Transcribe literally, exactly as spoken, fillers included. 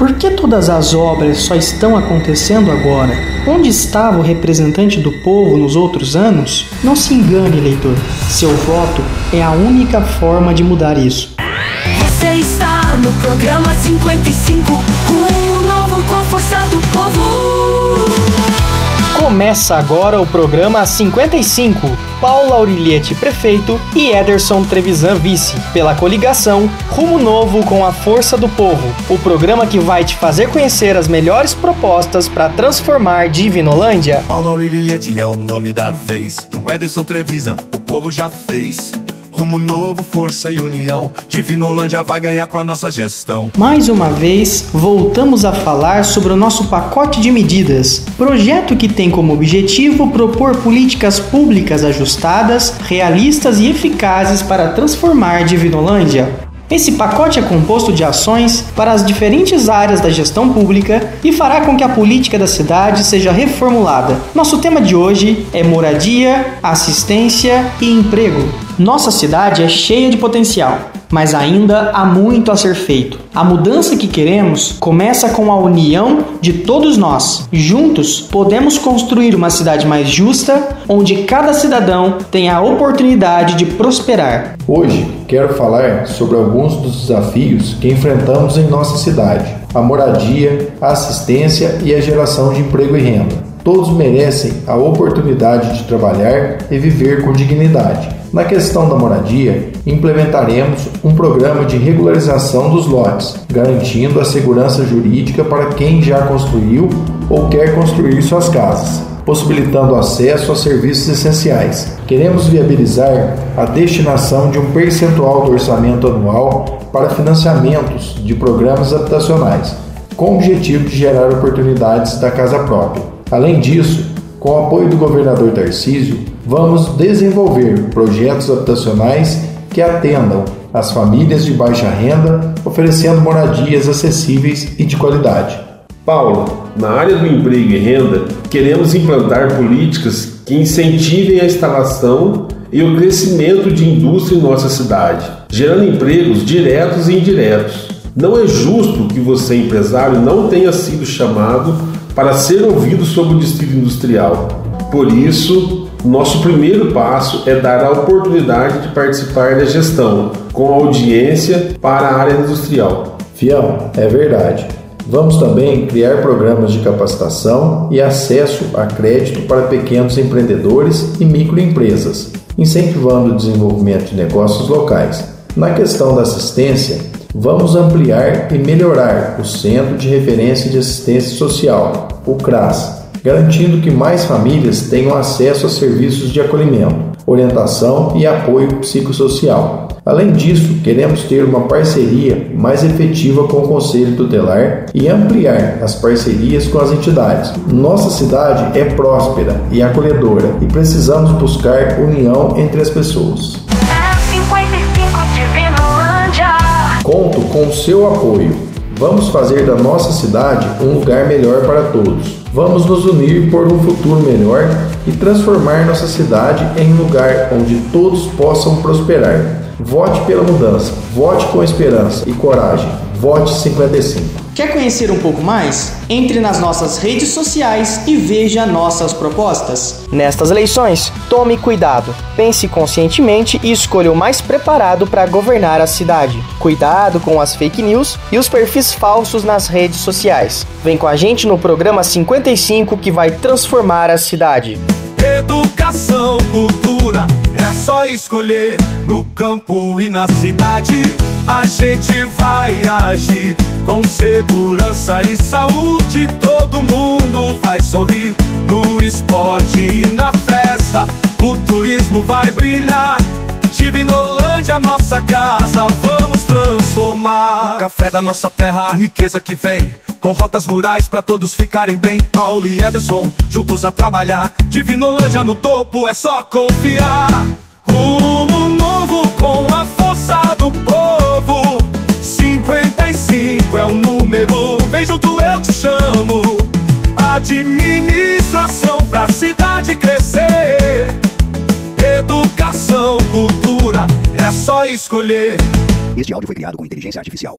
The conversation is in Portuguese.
Por que todas as obras só estão acontecendo agora? Onde estava o representante do povo nos outros anos? Não se engane, eleitor. Seu voto é a única forma de mudar isso. Você está no programa cinquenta e cinco, um novo com a força do povo. Começa agora o programa cinquenta e cinco. Paula Auriliete, prefeito, e Ederson Trevisan, vice, pela coligação Rumo Novo com a Força do Povo. O programa que vai te fazer conhecer as melhores propostas para transformar Divinolândia. Paula Auriliete é o nome da vez. O Ederson Trevisan, o povo já fez. Rumo Novo, força e união. Divinolândia vai ganhar com a nossa gestão. Mais uma vez, voltamos a falar sobre o nosso pacote de medidas. Projeto que tem como objetivo propor políticas públicas ajustadas, realistas e eficazes para transformar Divinolândia. Esse pacote é composto de ações para as diferentes áreas da gestão pública e fará com que a política da cidade seja reformulada. Nosso tema de hoje é moradia, assistência e emprego. Nossa cidade é cheia de potencial, mas ainda há muito a ser feito. A mudança que queremos começa com a união de todos nós. Juntos, podemos construir uma cidade mais justa, onde cada cidadão tenha a oportunidade de prosperar. Hoje, quero falar sobre alguns dos desafios que enfrentamos em nossa cidade: a moradia, a assistência e a geração de emprego e renda. Todos merecem a oportunidade de trabalhar e viver com dignidade. Na questão da moradia, implementaremos um programa de regularização dos lotes, garantindo a segurança jurídica para quem já construiu ou quer construir suas casas, possibilitando acesso a serviços essenciais. Queremos viabilizar a destinação de um percentual do orçamento anual para financiamentos de programas habitacionais, com o objetivo de gerar oportunidades da casa própria. Além disso, com o apoio do governador Tarcísio, vamos desenvolver projetos habitacionais que atendam às famílias de baixa renda, oferecendo moradias acessíveis e de qualidade. Paula, na área do emprego e renda, queremos implantar políticas que incentivem a instalação e o crescimento de indústria em nossa cidade, gerando empregos diretos e indiretos. Não é justo que você, empresário, não tenha sido chamado para ser ouvido sobre o distrito industrial. Por isso, nosso primeiro passo é dar a oportunidade de participar da gestão, com audiência para a área industrial. Fião, é verdade. Vamos também criar programas de capacitação e acesso a crédito para pequenos empreendedores e microempresas, incentivando o desenvolvimento de negócios locais. Na questão da assistência, vamos ampliar e melhorar o Centro de Referência de Assistência Social, o CRAS, garantindo que mais famílias tenham acesso a serviços de acolhimento, orientação e apoio psicossocial. Além disso, queremos ter uma parceria mais efetiva com o Conselho Tutelar e ampliar as parcerias com as entidades. Nossa cidade é próspera e acolhedora e precisamos buscar união entre as pessoas. Conto com o seu apoio. Vamos fazer da nossa cidade um lugar melhor para todos. Vamos nos unir por um futuro melhor e transformar nossa cidade em um lugar onde todos possam prosperar. Vote pela mudança, vote com esperança e coragem. Vote cinquenta e cinco. Quer conhecer um pouco mais? Entre nas nossas redes sociais e veja nossas propostas. Nestas eleições, tome cuidado, pense conscientemente e escolha o mais preparado para governar a cidade. Cuidado com as fake news e os perfis falsos nas redes sociais. Vem com a gente no programa cinquenta e cinco que vai transformar a cidade. Educação, cultura, é só escolher. No campo e na cidade, a gente vai agir. Com segurança e saúde, todo mundo vai sorrir. No esporte e na festa, o turismo vai brilhar. Divinolândia, nossa casa, vamos transformar. O café da nossa terra, a riqueza que vem, com rotas rurais pra todos ficarem bem. Paulo e Ederson, juntos a trabalhar. Divinolândia no topo, é só confiar. Rumo novo com a força do povo. cinquenta e cinco é o número, vem junto eu te chamo. Administração pra cidade crescer. Educação, cultura, é só escolher. Este áudio foi criado com inteligência artificial.